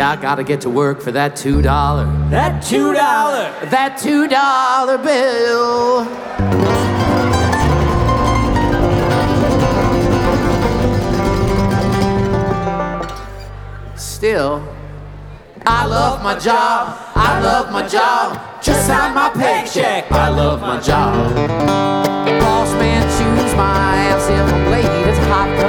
I gotta get to work for that $2. That $2. That $2 bill. Still, I love my job. I love my job. Just sign my paycheck. I love my job. Boss man, choose my ass if I'm late. It's hot.